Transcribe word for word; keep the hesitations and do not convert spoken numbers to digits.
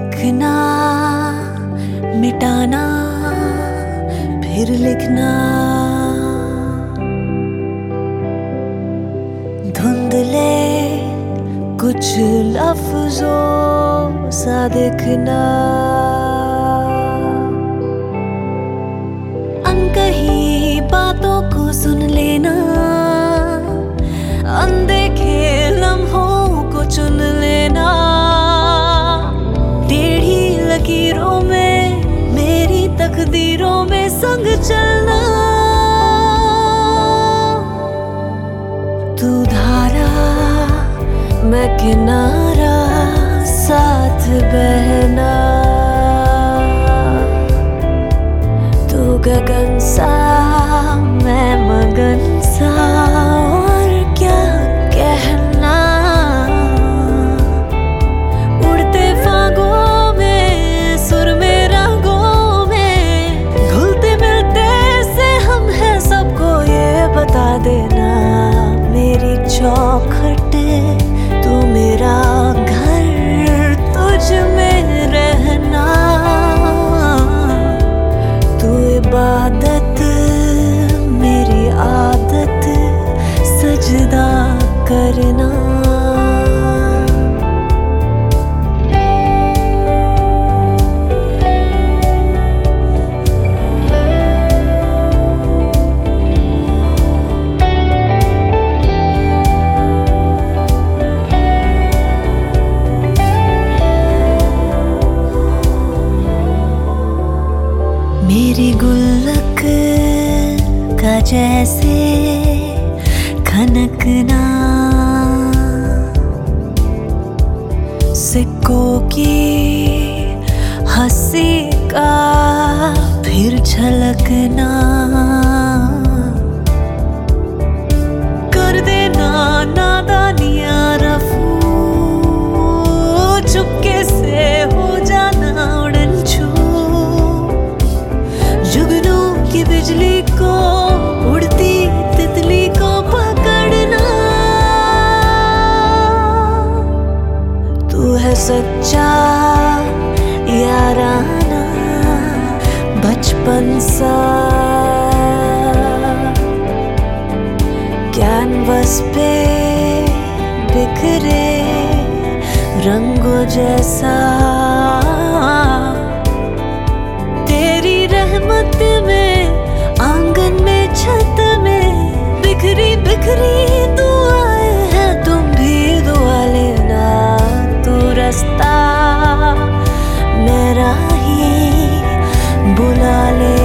लिखना मिटाना फिर लिखना, धुंधले कुछ लफ्जों सा दिखना, अनकही बातों को सुन लेना, अनदेखे लम्हों को चुन लेना, टेढ़ी लकीरों में मेरी तकदीरों में संग चलना। तू धारा मैं किनारा साथ बहना, तू गगन सा मैं मगन सा और क्या कहना। उड़ते फागों में सुर में रागों में घुलते मिलते से हम हैं, सबको ये बता देना। मेरी चौखट तू मेरा घर, तुझ में रहना, तू इबादत मेरी आदत, सजदा करना। मेरी गुल्लक का जैसे खनकना, सिक्कों की हंसी का फिर झलकना, कर देना नादानियां रफू, चुपके से हो जाना उड़न छू, जुगनू की बिजली को उड़ती तितली को पकड़ना। तू है सच्चा याराना बचपन सा, कैनवस पे बिखरे रंगों जैसा, तेरी रहमत में आंगन में छत में बिखरी बिखरी दुआएं हैं, तुम भी दुआ लेना। तू रास्ता मेरा ही बुला ले।